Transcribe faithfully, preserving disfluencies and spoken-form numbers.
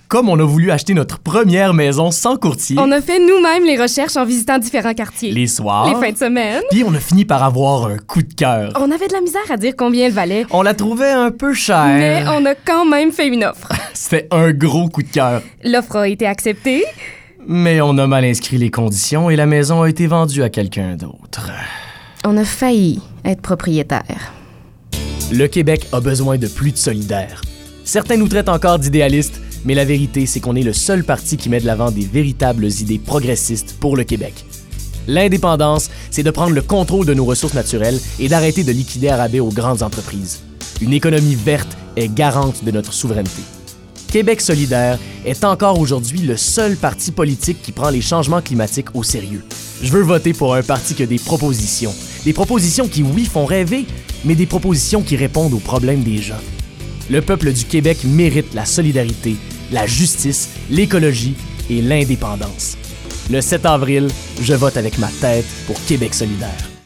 Comme on a voulu acheter notre première maison sans courtier. On a fait nous-mêmes les recherches en visitant différents quartiers. Les soirs. Les fins de semaine. Puis on a fini par avoir un coup de cœur. On avait de la misère à dire combien elle valait. On la trouvait un peu chère. Mais on a quand même fait une offre. C'était un gros coup de cœur. L'offre a été acceptée. Mais on a mal inscrit les conditions et la maison a été vendue à quelqu'un d'autre. On a failli être propriétaire. Le Québec a besoin de plus de solidaires. Certains nous traitent encore d'idéalistes, mais la vérité, c'est qu'on est le seul parti qui met de l'avant des véritables idées progressistes pour le Québec. L'indépendance, c'est de prendre le contrôle de nos ressources naturelles et d'arrêter de liquider à rabais aux grandes entreprises. Une économie verte est garante de notre souveraineté. Québec solidaire est encore aujourd'hui le seul parti politique qui prend les changements climatiques au sérieux. Je veux voter pour un parti qui a des propositions. Des propositions qui, oui, font rêver, mais des propositions qui répondent aux problèmes des gens. Le peuple du Québec mérite la solidarité, la justice, l'écologie et l'indépendance. Le sept avril, je vote avec ma tête pour Québec solidaire.